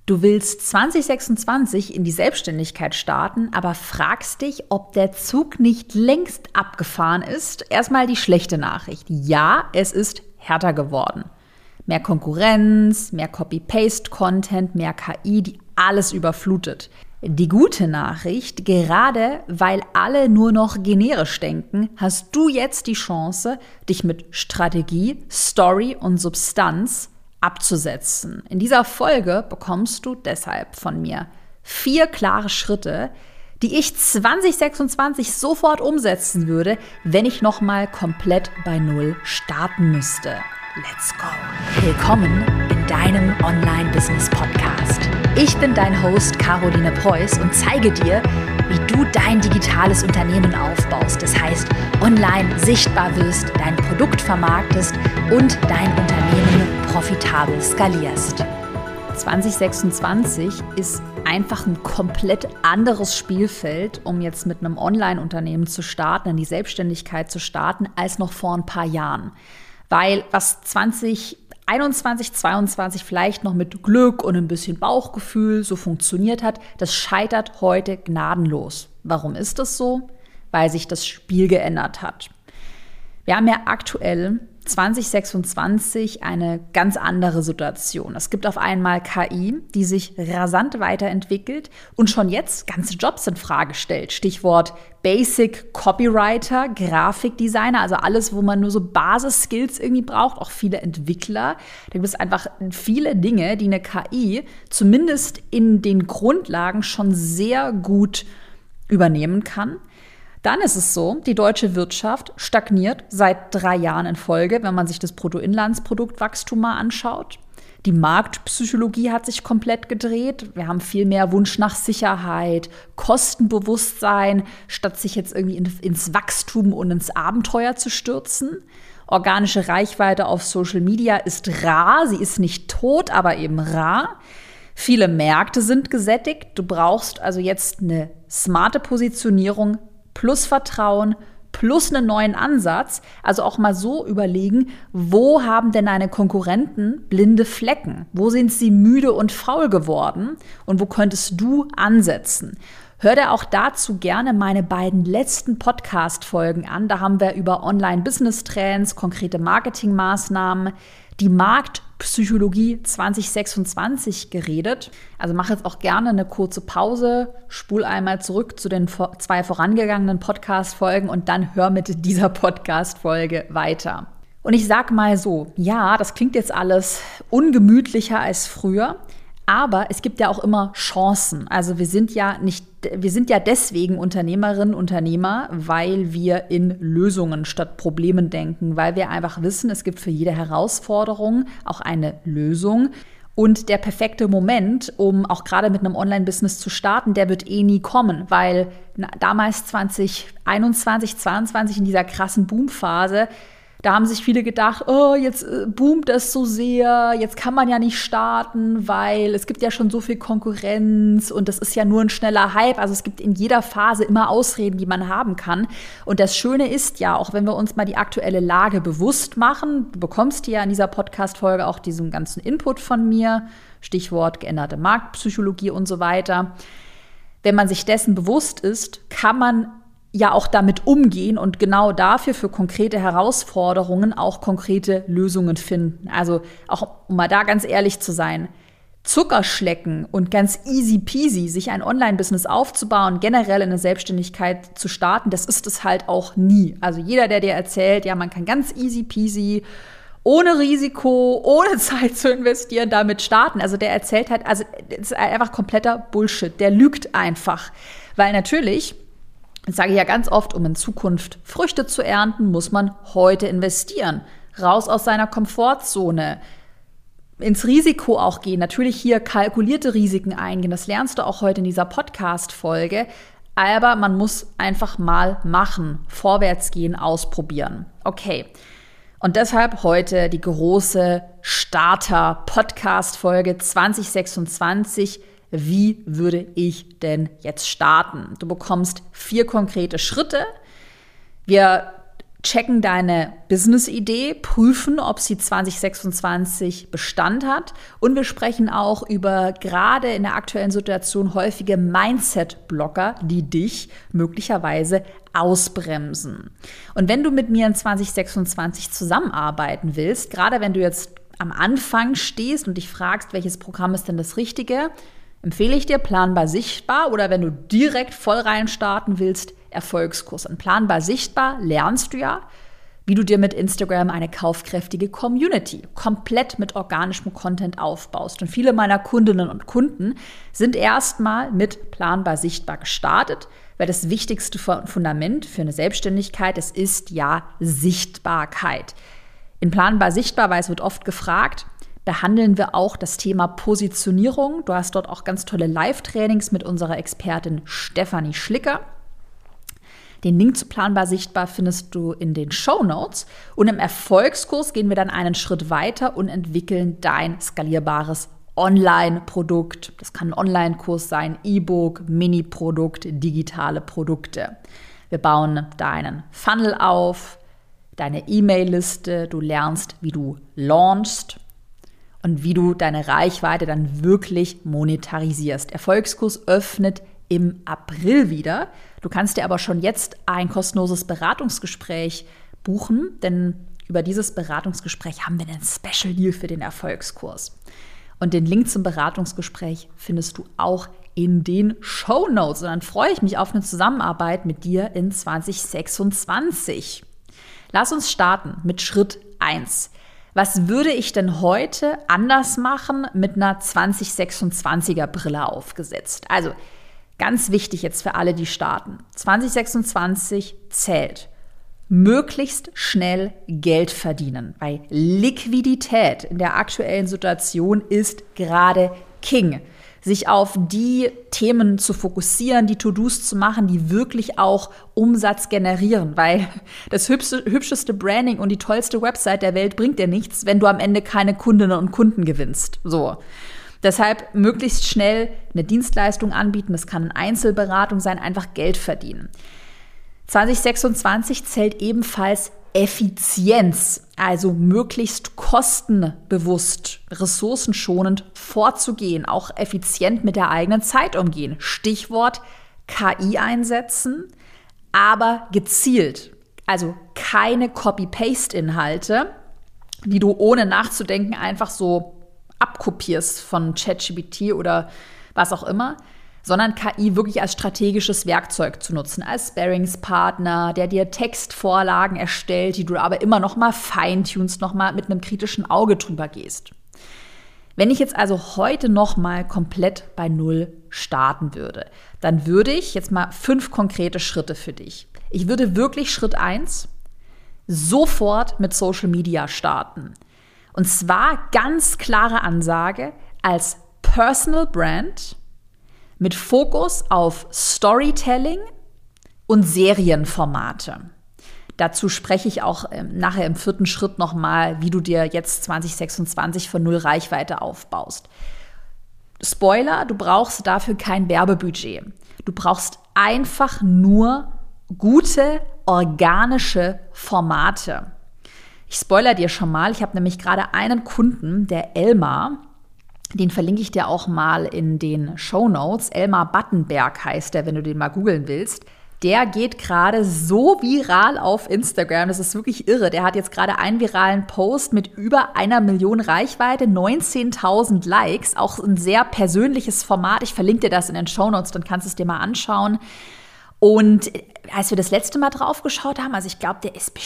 Du willst 2026 in die Selbstständigkeit starten, aber fragst dich, ob der Zug nicht längst abgefahren ist. Erstmal die schlechte Nachricht. Ja, es ist härter geworden. Mehr Konkurrenz, mehr Copy-Paste-Content, mehr KI, die alles überflutet. Die gute Nachricht, gerade weil alle nur noch generisch denken, hast du jetzt die Chance, dich mit Strategie, Story und Substanz abzusetzen. In dieser Folge bekommst du deshalb von mir 4 klare Schritte, die ich 2026 sofort umsetzen würde, wenn ich nochmal komplett bei Null starten müsste. Let's go! Willkommen in deinem Online-Business-Podcast. Ich bin dein Host Caroline Preuß und zeige dir, wie du dein digitales Unternehmen aufbaust. Das heißt, online sichtbar wirst, dein Produkt vermarktest und dein Unternehmen profitabel skalierst. 2026 ist einfach ein komplett anderes Spielfeld, um jetzt mit einem Online-Unternehmen zu starten, in die Selbstständigkeit zu starten, als noch vor ein paar Jahren. Weil was 2021, 2022 vielleicht noch mit Glück und ein bisschen Bauchgefühl so funktioniert hat, das scheitert heute gnadenlos. Warum ist das so? Weil sich das Spiel geändert hat. Wir haben ja aktuell 2026 eine ganz andere Situation. Es gibt auf einmal KI, die sich rasant weiterentwickelt und schon jetzt ganze Jobs in Frage stellt. Stichwort Basic Copywriter, Grafikdesigner, also alles, wo man nur so Basis-Skills irgendwie braucht, auch viele Entwickler. Da gibt es einfach viele Dinge, die eine KI zumindest in den Grundlagen schon sehr gut übernehmen kann. Dann ist es so, die deutsche Wirtschaft stagniert seit 3 Jahren in Folge, wenn man sich das Bruttoinlandsproduktwachstum mal anschaut. Die Marktpsychologie hat sich komplett gedreht. Wir haben viel mehr Wunsch nach Sicherheit, Kostenbewusstsein, statt sich jetzt irgendwie ins Wachstum und ins Abenteuer zu stürzen. Organische Reichweite auf Social Media ist rar. Sie ist nicht tot, aber eben rar. Viele Märkte sind gesättigt. Du brauchst also jetzt eine smarte Positionierung plus Vertrauen, plus einen neuen Ansatz. Also auch mal so überlegen, wo haben denn deine Konkurrenten blinde Flecken? Wo sind sie müde und faul geworden? Und wo könntest du ansetzen? Hör dir auch dazu gerne meine beiden letzten Podcast-Folgen an. Da haben wir über Online-Business-Trends, konkrete Marketingmaßnahmen, die Marktpsychologie 2026 geredet. Also mach jetzt auch gerne eine kurze Pause, spul einmal zurück zu den 2 vorangegangenen Podcast-Folgen und dann hör mit dieser Podcast-Folge weiter. Und ich sag mal so, ja, das klingt jetzt alles ungemütlicher als früher, aber es gibt ja auch immer Chancen. Also wir sind ja deswegen Unternehmerinnen, Unternehmer, weil wir in Lösungen statt Problemen denken, weil wir einfach wissen, es gibt für jede Herausforderung auch eine Lösung. Und der perfekte Moment, um auch gerade mit einem Online-Business zu starten, der wird nie kommen, weil damals 2021, 2022 in dieser krassen Boomphase, da haben sich viele gedacht, oh, jetzt boomt das so sehr, jetzt kann man ja nicht starten, weil es gibt ja schon so viel Konkurrenz und das ist ja nur ein schneller Hype. Also es gibt in jeder Phase immer Ausreden, die man haben kann. Und das Schöne ist ja, auch wenn wir uns mal die aktuelle Lage bewusst machen, du bekommst ja in dieser Podcast-Folge auch diesen ganzen Input von mir, Stichwort geänderte Marktpsychologie und so weiter. Wenn man sich dessen bewusst ist, kann man ja auch damit umgehen und genau dafür für konkrete Herausforderungen auch konkrete Lösungen finden. Also auch, um mal da ganz ehrlich zu sein, Zuckerschlecken und ganz easy peasy, sich ein Online-Business aufzubauen, generell in eine Selbstständigkeit zu starten, das ist es halt auch nie. Also jeder, der dir erzählt, ja, man kann ganz easy peasy, ohne Risiko, ohne Zeit zu investieren, damit starten. Also der erzählt halt, also das ist einfach kompletter Bullshit. Der lügt einfach. Weil natürlich, das sage ich ja ganz oft, um in Zukunft Früchte zu ernten, muss man heute investieren. Raus aus seiner Komfortzone, ins Risiko auch gehen. Natürlich hier kalkulierte Risiken eingehen. Das lernst du auch heute in dieser Podcast-Folge. Aber man muss einfach mal machen, vorwärts gehen, ausprobieren. Okay. Und deshalb heute die große Starter-Podcast-Folge 2026. Wie würde ich denn jetzt starten? Du bekommst 4 konkrete Schritte. Wir checken deine Business-Idee, prüfen, ob sie 2026 Bestand hat. Und wir sprechen auch über gerade in der aktuellen Situation häufige Mindset-Blocker, die dich möglicherweise ausbremsen. Und wenn du mit mir in 2026 zusammenarbeiten willst, gerade wenn du jetzt am Anfang stehst und dich fragst, welches Programm ist denn das Richtige, empfehle ich dir Planbar Sichtbar oder wenn du direkt voll rein starten willst, Erfolgskurs. Und Planbar Sichtbar lernst du ja, wie du dir mit Instagram eine kaufkräftige Community komplett mit organischem Content aufbaust. Und viele meiner Kundinnen und Kunden sind erstmal mit Planbar Sichtbar gestartet, weil das wichtigste Fundament für eine Selbstständigkeit, es ist ja Sichtbarkeit. In Planbar Sichtbar, weil es wird oft gefragt, behandeln wir auch das Thema Positionierung. Du hast dort auch ganz tolle Live-Trainings mit unserer Expertin Stefanie Schlicker. Den Link zu Planbar Sichtbar findest du in den Shownotes. Und im Erfolgskurs gehen wir dann einen Schritt weiter und entwickeln dein skalierbares Online-Produkt. Das kann ein Online-Kurs sein, E-Book, Mini-Produkt, digitale Produkte. Wir bauen deinen Funnel auf, deine E-Mail-Liste. Du lernst, wie du launchst und wie du deine Reichweite dann wirklich monetarisierst. Erfolgskurs öffnet im April wieder. Du kannst dir aber schon jetzt ein kostenloses Beratungsgespräch buchen, denn über dieses Beratungsgespräch haben wir einen Special Deal für den Erfolgskurs. Und den Link zum Beratungsgespräch findest du auch in den Shownotes. Und dann freue ich mich auf eine Zusammenarbeit mit dir in 2026. Lass uns starten mit Schritt 1. Was würde ich denn heute anders machen mit einer 2026er Brille aufgesetzt? Also ganz wichtig jetzt für alle, die starten. 2026 zählt. Möglichst schnell Geld verdienen, weil Liquidität in der aktuellen Situation ist gerade King. Sich auf die Themen zu fokussieren, die To-Dos zu machen, die wirklich auch Umsatz generieren, weil das hübscheste Branding und die tollste Website der Welt bringt dir nichts, wenn du am Ende keine Kundinnen und Kunden gewinnst. So. Deshalb möglichst schnell eine Dienstleistung anbieten, das kann eine Einzelberatung sein, einfach Geld verdienen. 2026 zählt ebenfalls Effizienz, also möglichst kostenbewusst, ressourcenschonend vorzugehen, auch effizient mit der eigenen Zeit umgehen. Stichwort KI einsetzen, aber gezielt. Also keine Copy-Paste-Inhalte, die du ohne nachzudenken einfach so abkopierst von ChatGPT oder was auch immer, sondern KI wirklich als strategisches Werkzeug zu nutzen, als Sparringspartner, der dir Textvorlagen erstellt, die du aber immer noch mal feintunst, noch mal mit einem kritischen Auge drüber gehst. Wenn ich jetzt also heute noch mal komplett bei Null starten würde, dann würde ich jetzt mal 5 konkrete Schritte für dich. Ich würde wirklich Schritt 1 sofort mit Social Media starten. Und zwar ganz klare Ansage als Personal Brand mit Fokus auf Storytelling und Serienformate. Dazu spreche ich auch nachher im 4. Schritt nochmal, wie du dir jetzt 2026 von Null Reichweite aufbaust. Spoiler, du brauchst dafür kein Werbebudget. Du brauchst einfach nur gute, organische Formate. Ich spoiler dir schon mal, ich habe nämlich gerade einen Kunden, der Elmar, den verlinke ich dir auch mal in den Shownotes. Elmar Battenberg heißt der, wenn du den mal googeln willst. Der geht gerade so viral auf Instagram, das ist wirklich irre. Der hat jetzt gerade einen viralen Post mit über 1 Million Reichweite, 19.000 Likes, auch ein sehr persönliches Format. Ich verlinke dir das in den Shownotes, dann kannst du es dir mal anschauen. Und als wir das letzte Mal drauf geschaut haben, also ich glaube, der ist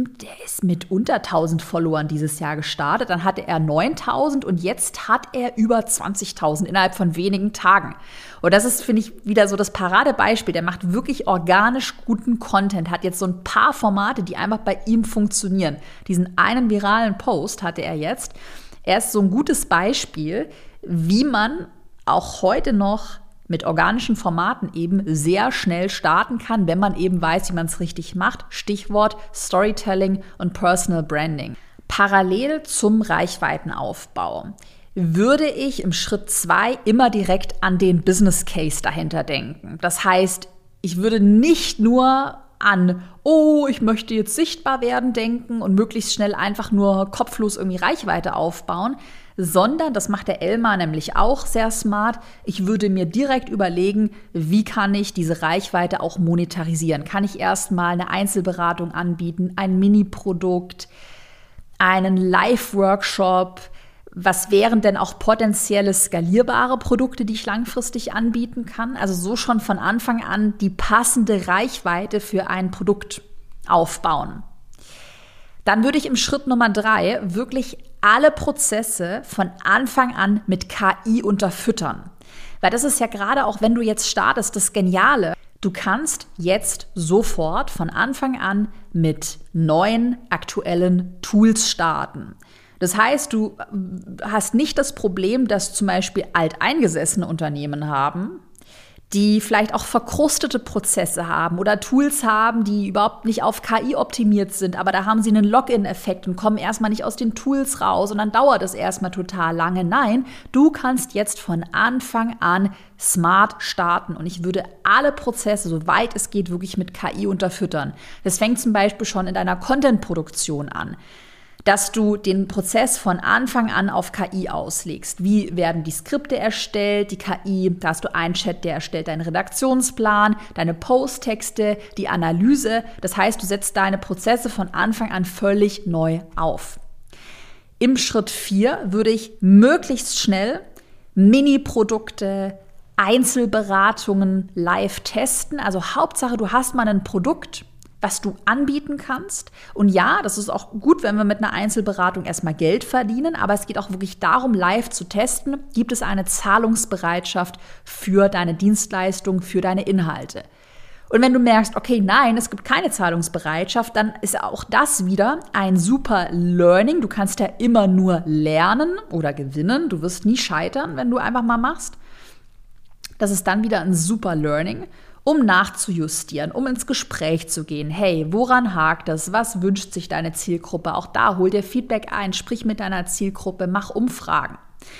mit unter 1000 Followern dieses Jahr gestartet. Dann hatte er 9000 und jetzt hat er über 20.000 innerhalb von wenigen Tagen. Und das ist, finde ich, wieder so das Paradebeispiel. Der macht wirklich organisch guten Content, hat jetzt so ein paar Formate, die einfach bei ihm funktionieren. Diesen einen viralen Post hatte er jetzt. Er ist so ein gutes Beispiel, wie man auch heute noch mit organischen Formaten eben sehr schnell starten kann, wenn man eben weiß, wie man es richtig macht. Stichwort Storytelling und Personal Branding. Parallel zum Reichweitenaufbau würde ich im Schritt 2 immer direkt an den Business Case dahinter denken. Das heißt, ich würde nicht nur an, oh, ich möchte jetzt sichtbar werden denken und möglichst schnell einfach nur kopflos irgendwie Reichweite aufbauen, sondern, das macht der Elmar nämlich auch sehr smart, ich würde mir direkt überlegen, wie kann ich diese Reichweite auch monetarisieren? Kann ich erstmal eine Einzelberatung anbieten, ein Mini-Produkt, einen Live-Workshop? Was wären denn auch potenzielle skalierbare Produkte, die ich langfristig anbieten kann? Also so schon von Anfang an die passende Reichweite für ein Produkt aufbauen. Dann würde ich im Schritt Nummer 3 wirklich alle Prozesse von Anfang an mit KI unterfüttern. Weil das ist ja gerade auch, wenn du jetzt startest, das Geniale. Du kannst jetzt sofort von Anfang an mit neuen, aktuellen Tools starten. Das heißt, du hast nicht das Problem, dass zum Beispiel alteingesessene Unternehmen haben, die vielleicht auch verkrustete Prozesse haben oder Tools haben, die überhaupt nicht auf KI optimiert sind, aber da haben sie einen Login-Effekt und kommen erstmal nicht aus den Tools raus und dann dauert es erstmal total lange. Nein, du kannst jetzt von Anfang an smart starten und ich würde alle Prozesse, soweit es geht, wirklich mit KI unterfüttern. Das fängt zum Beispiel schon in deiner Content-Produktion an, dass du den Prozess von Anfang an auf KI auslegst. Wie werden die Skripte erstellt, die KI, da hast du einen Chat, der erstellt deinen Redaktionsplan, deine Posttexte, die Analyse. Das heißt, du setzt deine Prozesse von Anfang an völlig neu auf. Im Schritt 4 würde ich möglichst schnell Mini-Produkte, Einzelberatungen live testen. Also Hauptsache, du hast mal ein Produkt, was du anbieten kannst. Und ja, das ist auch gut, wenn wir mit einer Einzelberatung erstmal Geld verdienen, aber es geht auch wirklich darum, live zu testen, gibt es eine Zahlungsbereitschaft für deine Dienstleistung, für deine Inhalte. Und wenn du merkst, okay, nein, es gibt keine Zahlungsbereitschaft, dann ist auch das wieder ein super Learning. Du kannst ja immer nur lernen oder gewinnen. Du wirst nie scheitern, wenn du einfach mal machst. Das ist dann wieder ein super Learning, um nachzujustieren, um ins Gespräch zu gehen. Hey, woran hakt es? Was wünscht sich deine Zielgruppe? Auch da hol dir Feedback ein, sprich mit deiner Zielgruppe, mach Umfragen.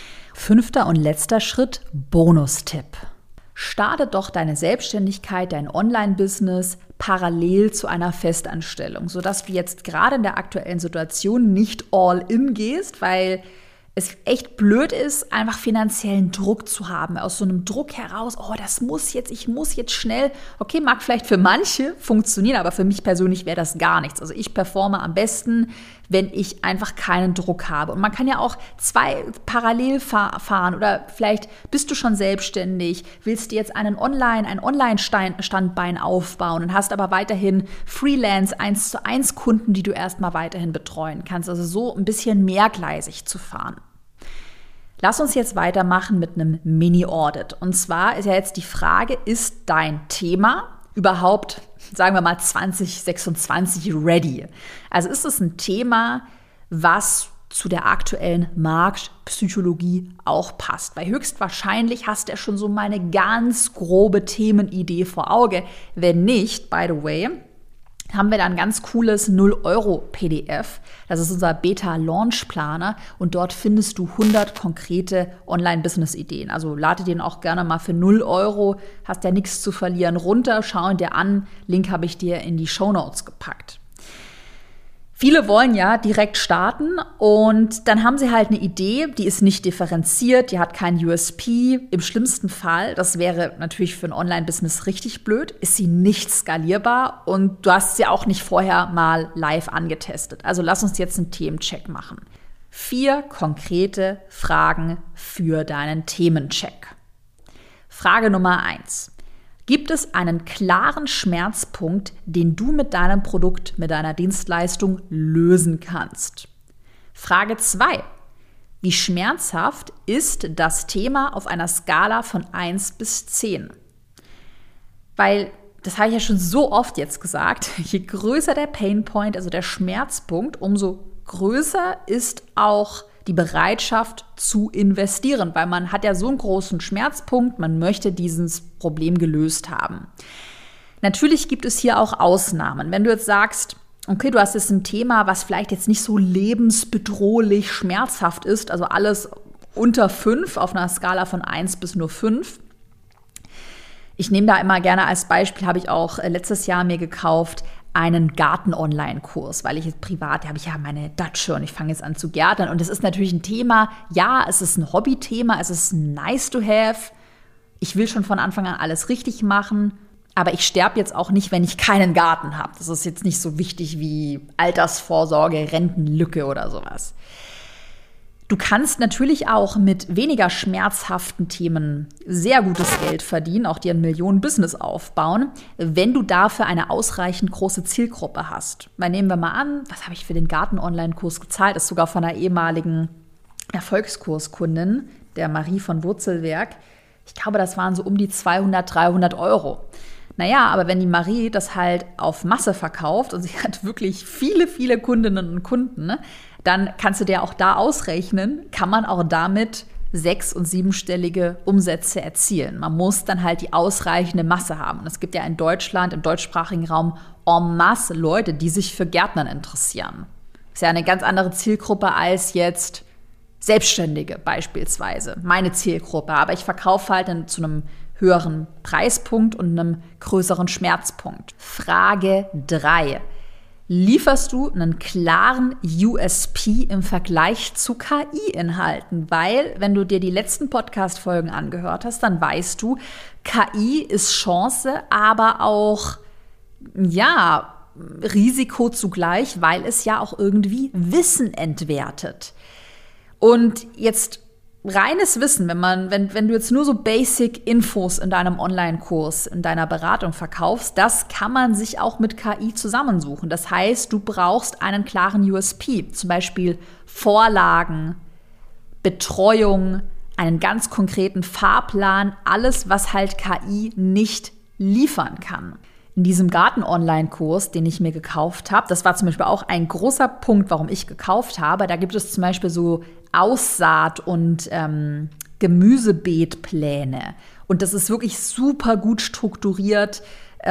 5. und letzter Schritt, Bonustipp. Starte doch deine Selbstständigkeit, dein Online-Business parallel zu einer Festanstellung, sodass du jetzt gerade in der aktuellen Situation nicht all in gehst, weil es echt blöd ist, einfach finanziellen Druck zu haben. Aus so einem Druck heraus, oh, das muss jetzt, ich muss jetzt schnell. Okay, mag vielleicht für manche funktionieren, aber für mich persönlich wäre das gar nichts. Also ich performe am besten, wenn ich einfach keinen Druck habe. Und man kann ja auch 2 parallel fahren oder vielleicht bist du schon selbstständig, willst dir jetzt ein Online-Standbein aufbauen und hast aber weiterhin Freelance 1:1 Kunden, die du erstmal weiterhin betreuen kannst. Also so ein bisschen mehrgleisig zu fahren. Lass uns jetzt weitermachen mit einem Mini-Audit. Und zwar ist ja jetzt die Frage, ist dein Thema überhaupt, sagen wir mal, 2026 ready? Also ist es ein Thema, was zu der aktuellen Marktpsychologie auch passt? Weil höchstwahrscheinlich hast du ja schon so mal eine ganz grobe Themenidee vor Auge. Wenn nicht, by the way, haben wir da ein ganz cooles 0-Euro-PDF. Das ist unser Beta-Launch-Planer und dort findest du 100 konkrete Online-Business-Ideen. Also lade den auch gerne mal für 0 Euro, hast ja nichts zu verlieren, runter, schau ihn dir an. Link habe ich dir in die Shownotes gepackt. Viele wollen ja direkt starten und dann haben sie halt eine Idee, die ist nicht differenziert, die hat kein USP. Im schlimmsten Fall, das wäre natürlich für ein Online-Business richtig blöd, ist sie nicht skalierbar und du hast sie auch nicht vorher mal live angetestet. Also lass uns jetzt einen Themencheck machen. 4 konkrete Fragen für deinen Themencheck. Frage Nummer 1. Gibt es einen klaren Schmerzpunkt, den du mit deinem Produkt, mit deiner Dienstleistung lösen kannst? Frage 2. Wie schmerzhaft ist das Thema auf einer Skala von 1 bis 10? Weil, das habe ich ja schon so oft jetzt gesagt, je größer der Painpoint, also der Schmerzpunkt, umso größer ist auch die Bereitschaft zu investieren, weil man hat ja so einen großen Schmerzpunkt, man möchte dieses Problem gelöst haben. Natürlich gibt es hier auch Ausnahmen. Wenn du jetzt sagst, okay, du hast jetzt ein Thema, was vielleicht jetzt nicht so lebensbedrohlich schmerzhaft ist, also alles unter 5 auf einer Skala von 1 bis nur 5, Ich nehme da immer gerne als Beispiel, habe ich auch letztes Jahr mir gekauft, einen Garten-Online-Kurs, weil ich jetzt privat, da habe ich ja meine Datsche und ich fange jetzt an zu gärtnern. Und das ist natürlich ein Thema, ja, es ist ein Hobbythema, es ist nice to have. Ich will schon von Anfang an alles richtig machen, aber ich sterbe jetzt auch nicht, wenn ich keinen Garten habe. Das ist jetzt nicht so wichtig wie Altersvorsorge, Rentenlücke oder sowas. Du kannst natürlich auch mit weniger schmerzhaften Themen sehr gutes Geld verdienen, auch dir ein Millionen-Business aufbauen, wenn du dafür eine ausreichend große Zielgruppe hast. Weil nehmen wir mal an, was habe ich für den Garten-Online-Kurs gezahlt? Das ist sogar von einer ehemaligen Erfolgskurskundin, der Marie von Wurzelwerk. Ich glaube, das waren so um die 200, 300 Euro. Naja, aber wenn die Marie das halt auf Masse verkauft und sie hat wirklich viele, viele Kundinnen und Kunden, ne, dann kannst du dir auch da ausrechnen, kann man auch damit 6- und 7-stellige Umsätze erzielen. Man muss dann halt die ausreichende Masse haben. Und es gibt ja in Deutschland, im deutschsprachigen Raum, en masse Leute, die sich für Gärtnern interessieren. Das ist ja eine ganz andere Zielgruppe als jetzt Selbstständige beispielsweise, meine Zielgruppe. Aber ich verkaufe halt dann zu einem höheren Preispunkt und einem größeren Schmerzpunkt. Frage 3. Lieferst du einen klaren USP im Vergleich zu KI-Inhalten? Weil, wenn du dir die letzten Podcast-Folgen angehört hast, dann weißt du, KI ist Chance, aber auch, ja, Risiko zugleich, weil es ja auch irgendwie Wissen entwertet. Und jetzt reines Wissen, wenn du jetzt nur so Basic-Infos in deinem Online-Kurs, in deiner Beratung verkaufst, das kann man sich auch mit KI zusammensuchen. Das heißt, du brauchst einen klaren USP, zum Beispiel Vorlagen, Betreuung, einen ganz konkreten Fahrplan, alles, was halt KI nicht liefern kann. In diesem Garten-Online-Kurs, den ich mir gekauft habe, das war zum Beispiel auch ein großer Punkt, warum ich gekauft habe. Da gibt es zum Beispiel so Aussaat- und Gemüsebeetpläne. Und das ist wirklich super gut strukturiert.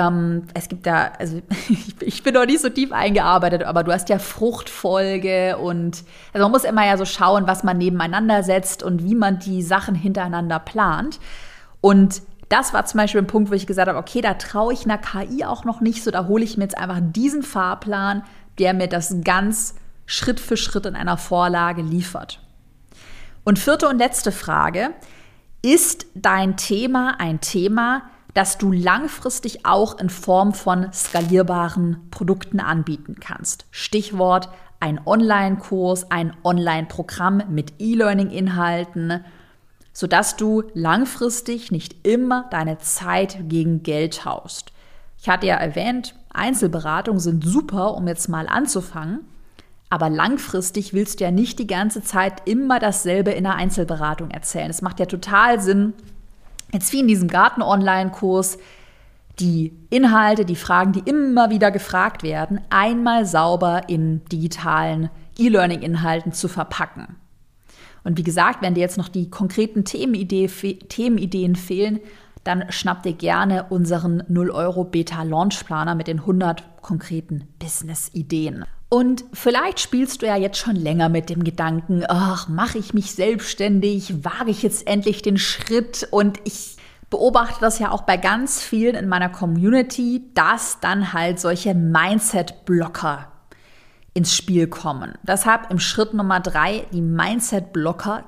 Es gibt da, also ich bin noch nicht so tief eingearbeitet, aber du hast ja Fruchtfolge und also man muss immer ja so schauen, was man nebeneinander setzt und wie man die Sachen hintereinander plant. Und das war zum Beispiel ein Punkt, wo ich gesagt habe, okay, da traue ich einer KI auch noch nicht so, da hole ich mir jetzt einfach diesen Fahrplan, der mir das ganz Schritt für Schritt in einer Vorlage liefert. Und 4. und letzte Frage, ist dein Thema ein Thema, das du langfristig auch in Form von skalierbaren Produkten anbieten kannst? Stichwort ein Online-Kurs, ein Online-Programm mit E-Learning-Inhalten, sodass du langfristig nicht immer deine Zeit gegen Geld tauschst. Ich hatte ja erwähnt, Einzelberatungen sind super, um jetzt mal anzufangen, aber langfristig willst du ja nicht die ganze Zeit immer dasselbe in einer Einzelberatung erzählen. Es macht ja total Sinn, jetzt wie in diesem Garten-Online-Kurs, die Inhalte, die Fragen, die immer wieder gefragt werden, einmal sauber in digitalen E-Learning-Inhalten zu verpacken. Und wie gesagt, wenn dir jetzt noch die konkreten Themenideen fehlen, dann schnapp dir gerne unseren 0 € Beta-Launch-Planer mit den 100 konkreten Business-Ideen. Und vielleicht spielst du ja jetzt schon länger mit dem Gedanken, ach, mache ich mich selbstständig, wage ich jetzt endlich den Schritt? Und ich beobachte das ja auch bei ganz vielen in meiner Community, dass dann halt solche Mindset-Blocker ins Spiel kommen. Deshalb im Schritt Nummer 3 die Mindset-Blocker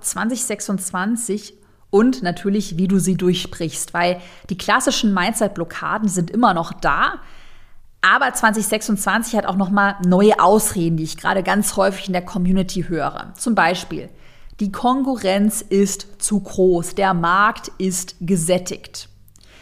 2026 und natürlich, wie du sie durchbrichst, weil die klassischen Mindset-Blockaden sind immer noch da, aber 2026 hat auch nochmal neue Ausreden, die ich gerade ganz häufig in der Community höre. Zum Beispiel, die Konkurrenz ist zu groß, der Markt ist gesättigt.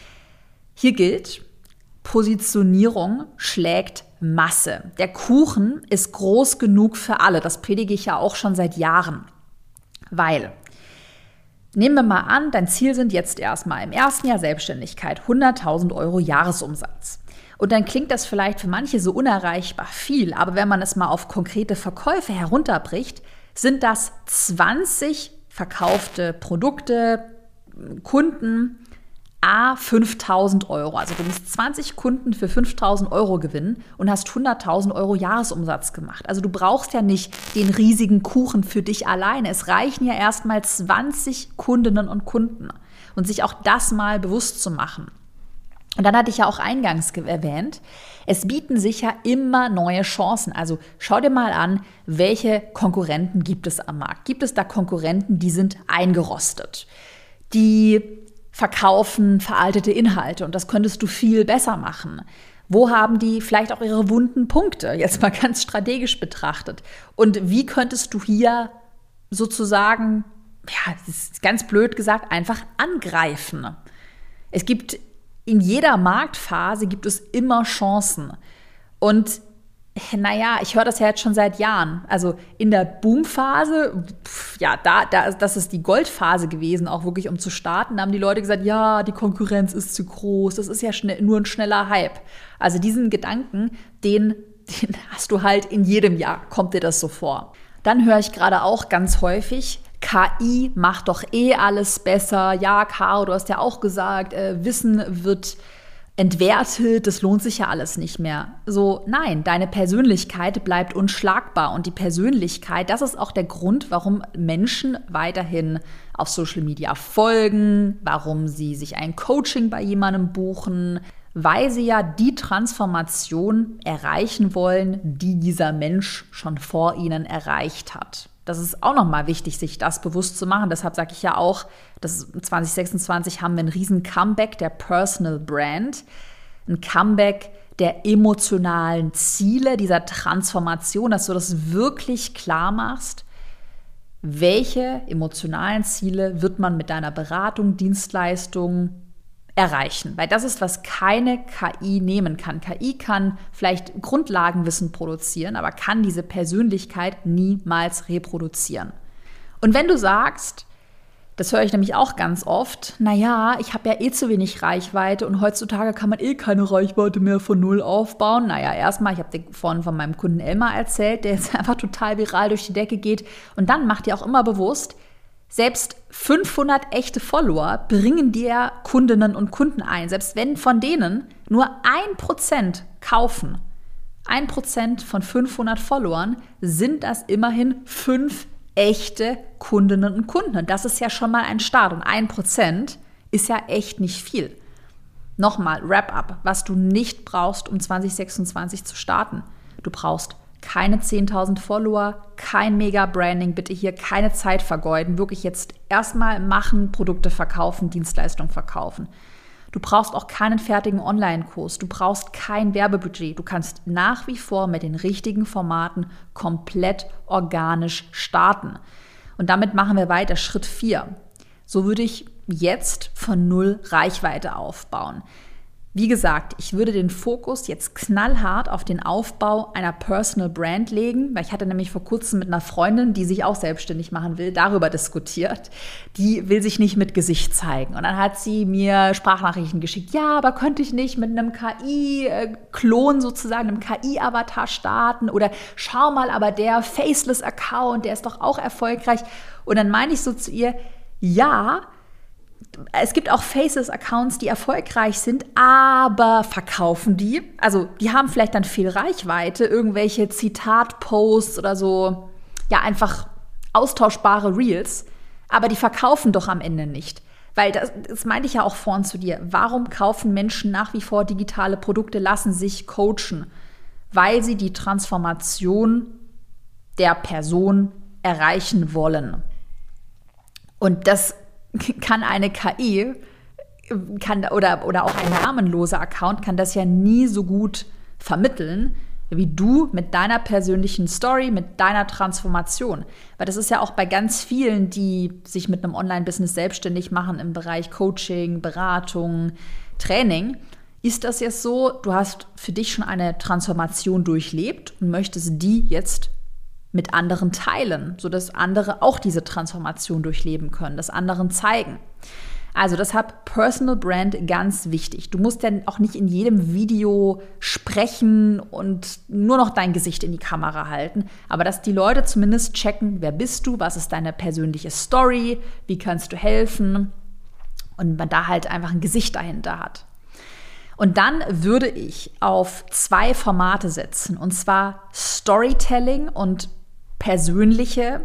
Hier gilt, Positionierung schlägt Masse. Der Kuchen ist groß genug für alle. Das predige ich ja auch schon seit Jahren. Weil, nehmen wir mal an, dein Ziel sind jetzt erstmal im ersten Jahr Selbstständigkeit 100.000 € Jahresumsatz. Und dann klingt das vielleicht für manche so unerreichbar viel, aber wenn man es mal auf konkrete Verkäufe herunterbricht, sind das 20 verkaufte Produkte, Kunden, 5.000 €. Also du musst 20 Kunden für 5.000 € gewinnen und hast 100.000 € Jahresumsatz gemacht. Also du brauchst ja nicht den riesigen Kuchen für dich alleine. Es reichen ja erstmal 20 Kundinnen und Kunden. Und sich auch das mal bewusst zu machen. Und dann hatte ich ja auch eingangs erwähnt, es bieten sich ja immer neue Chancen. Also schau dir mal an, welche Konkurrenten gibt es am Markt. Gibt es da Konkurrenten, die sind eingerostet, die verkaufen veraltete Inhalte und das könntest du viel besser machen. Wo haben die vielleicht auch ihre wunden Punkte, jetzt mal ganz strategisch betrachtet? Und wie könntest du hier sozusagen, ja, das ist ganz blöd gesagt, einfach angreifen? Es gibt in jeder Marktphase gibt es immer Chancen. Und naja, ich höre das ja jetzt schon seit Jahren. Also in der Boomphase, ja, das ist die Goldphase gewesen, auch wirklich um zu starten. Da haben die Leute gesagt, ja, die Konkurrenz ist zu groß, das ist ja nur ein schneller Hype. Also diesen Gedanken, den hast du halt in jedem Jahr, kommt dir das so vor. Dann höre ich gerade auch ganz häufig, KI macht doch eh alles besser. Ja, Caro, du hast ja auch gesagt, Wissen wird entwertet, das lohnt sich ja alles nicht mehr. So, nein, deine Persönlichkeit bleibt unschlagbar. Und die Persönlichkeit, das ist auch der Grund, warum Menschen weiterhin auf Social Media folgen, warum sie sich ein Coaching bei jemandem buchen, weil sie ja die Transformation erreichen wollen, die dieser Mensch schon vor ihnen erreicht hat. Das ist auch nochmal wichtig, sich das bewusst zu machen. Deshalb sage ich ja auch, dass 2026 haben wir einen riesen Comeback der Personal Brand, ein Comeback der emotionalen Ziele, dieser Transformation, dass du das wirklich klar machst, welche emotionalen Ziele wird man mit deiner Beratung, Dienstleistung erreichen. Weil das ist, was keine KI nehmen kann. KI kann vielleicht Grundlagenwissen produzieren, aber kann diese Persönlichkeit niemals reproduzieren. Und wenn du sagst, das höre ich nämlich auch ganz oft, naja, ich habe ja eh zu wenig Reichweite und heutzutage kann man eh keine Reichweite mehr von null aufbauen. Naja, erstmal, ich habe dir vorhin von meinem Kunden Elmar erzählt, der jetzt einfach total viral durch die Decke geht. Und dann macht dir auch immer bewusst, selbst 500 echte Follower bringen dir Kundinnen und Kunden ein. Selbst wenn von denen nur 1% kaufen, 1% von 500 Followern, sind das immerhin 5 echte Kundinnen und Kunden. Und das ist ja schon mal ein Start. Und 1% ist ja echt nicht viel. Nochmal, Wrap-up, was du nicht brauchst, um 2026 zu starten. Du brauchst keine 10.000 Follower, kein Mega-Branding, bitte hier keine Zeit vergeuden. Wirklich jetzt erstmal machen, Produkte verkaufen, Dienstleistungen verkaufen. Du brauchst auch keinen fertigen Online-Kurs, du brauchst kein Werbebudget. Du kannst nach wie vor mit den richtigen Formaten komplett organisch starten. Und damit machen wir weiter, Schritt 4. So würde ich jetzt von null Reichweite aufbauen. Wie gesagt, ich würde den Fokus jetzt knallhart auf den Aufbau einer Personal Brand legen, weil ich hatte nämlich vor kurzem mit einer Freundin, die sich auch selbstständig machen will, darüber diskutiert. Die will sich nicht mit Gesicht zeigen. Und dann hat sie mir Sprachnachrichten geschickt. Ja, aber könnte ich nicht mit einem KI-Klon sozusagen, einem KI-Avatar starten? Oder schau mal, aber der Faceless-Account, der ist doch auch erfolgreich. Und dann meine ich so zu ihr, ja, es gibt auch Faceless-Accounts, die erfolgreich sind, aber verkaufen die? Also die haben vielleicht dann viel Reichweite, irgendwelche Zitat-Posts oder so, ja einfach austauschbare Reels, aber die verkaufen doch am Ende nicht. Weil das meinte ich ja auch vorhin zu dir. Warum kaufen Menschen nach wie vor digitale Produkte, lassen sich coachen? Weil sie die Transformation der Person erreichen wollen. Und das kann eine KI oder auch ein namenloser Account kann das ja nie so gut vermitteln, wie du mit deiner persönlichen Story, mit deiner Transformation. Weil das ist ja auch bei ganz vielen, die sich mit einem Online-Business selbstständig machen im Bereich Coaching, Beratung, Training, ist das jetzt so, du hast für dich schon eine Transformation durchlebt und möchtest die jetzt mit anderen teilen, sodass andere auch diese Transformation durchleben können, das anderen zeigen. Also deshalb Personal Brand ganz wichtig. Du musst ja auch nicht in jedem Video sprechen und nur noch dein Gesicht in die Kamera halten, aber dass die Leute zumindest checken, wer bist du, was ist deine persönliche Story, wie kannst du helfen und man da halt einfach ein Gesicht dahinter hat. Und dann würde ich auf 2 Formate setzen, und zwar Storytelling und persönliche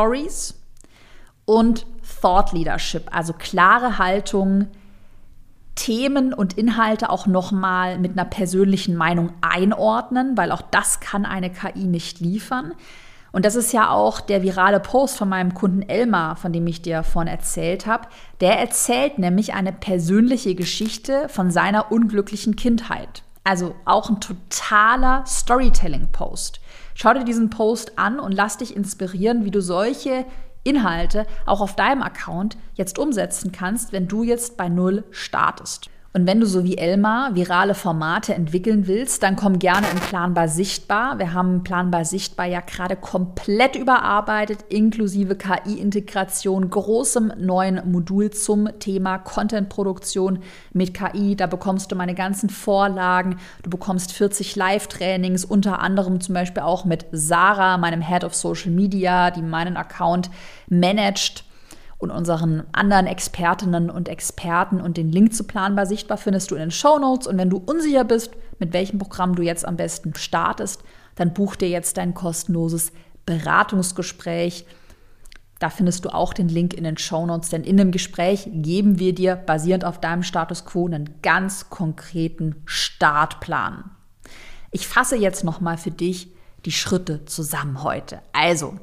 Stories und Thought Leadership, also klare Haltung, Themen und Inhalte auch nochmal mit einer persönlichen Meinung einordnen, weil auch das kann eine KI nicht liefern. Und das ist ja auch der virale Post von meinem Kunden Elmar, von dem ich dir vorhin erzählt habe. Der erzählt nämlich eine persönliche Geschichte von seiner unglücklichen Kindheit. Also auch ein totaler Storytelling-Post. Schau dir diesen Post an und lass dich inspirieren, wie du solche Inhalte auch auf deinem Account jetzt umsetzen kannst, wenn du jetzt bei Null startest. Und wenn du so wie Elmar virale Formate entwickeln willst, dann komm gerne in Planbar Sichtbar. Wir haben Planbar Sichtbar ja gerade komplett überarbeitet, inklusive KI-Integration, großem neuen Modul zum Thema Content-Produktion mit KI. Da bekommst du meine ganzen Vorlagen, du bekommst 40 Live-Trainings, unter anderem zum Beispiel auch mit Sarah, meinem Head of Social Media, die meinen Account managt, und unseren anderen Expertinnen und Experten, und den Link zu Planbar Sichtbar findest du in den Shownotes. Und wenn du unsicher bist, mit welchem Programm du jetzt am besten startest, dann buch dir jetzt dein kostenloses Beratungsgespräch. Da findest du auch den Link in den Shownotes, denn in dem Gespräch geben wir dir basierend auf deinem Status Quo einen ganz konkreten Startplan. Ich fasse jetzt nochmal für dich die Schritte zusammen heute. Also,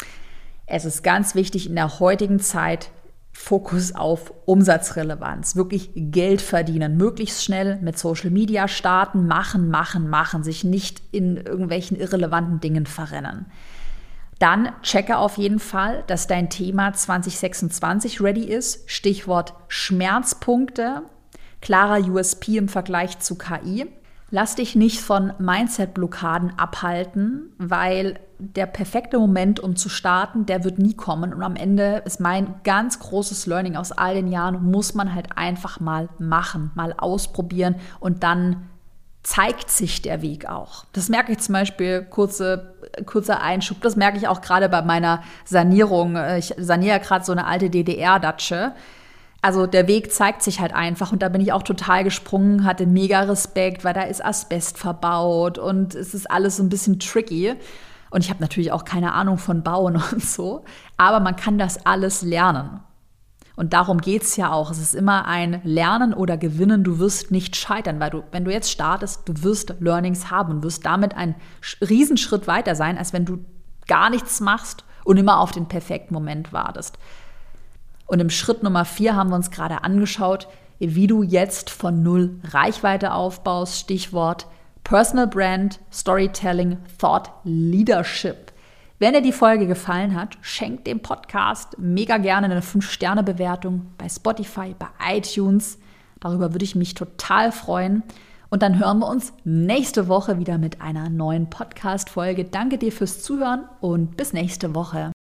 es ist ganz wichtig in der heutigen Zeit, Fokus auf Umsatzrelevanz, wirklich Geld verdienen, möglichst schnell mit Social Media starten, machen, sich nicht in irgendwelchen irrelevanten Dingen verrennen. Dann checke auf jeden Fall, dass dein Thema 2026 ready ist. Stichwort Schmerzpunkte, klarer USP im Vergleich zu KI. Lass dich nicht von Mindset-Blockaden abhalten, weil der perfekte Moment, um zu starten, der wird nie kommen. Und am Ende ist mein ganz großes Learning aus all den Jahren, muss man halt einfach mal machen, mal ausprobieren und dann zeigt sich der Weg auch. Das merke ich zum Beispiel, kurzer Einschub, das merke ich auch gerade bei meiner Sanierung. Ich saniere gerade so eine alte DDR-Datsche. Also der Weg zeigt sich halt einfach und da bin ich auch total gesprungen, hatte mega Respekt, weil da ist Asbest verbaut und es ist alles so ein bisschen tricky. Und ich habe natürlich auch keine Ahnung von Bauen und so, aber man kann das alles lernen. Und darum geht's ja auch. Es ist immer ein Lernen oder Gewinnen. Du wirst nicht scheitern, weil wenn du jetzt startest, du wirst Learnings haben und wirst damit einen Riesenschritt weiter sein, als wenn du gar nichts machst und immer auf den perfekten Moment wartest. Und im Schritt Nummer 4 haben wir uns gerade angeschaut, wie du jetzt von Null Reichweite aufbaust. Stichwort Personal Brand, Storytelling, Thought Leadership. Wenn dir die Folge gefallen hat, schenk dem Podcast mega gerne eine 5-Sterne-Bewertung bei Spotify, bei iTunes. Darüber würde ich mich total freuen. Und dann hören wir uns nächste Woche wieder mit einer neuen Podcast-Folge. Danke dir fürs Zuhören und bis nächste Woche.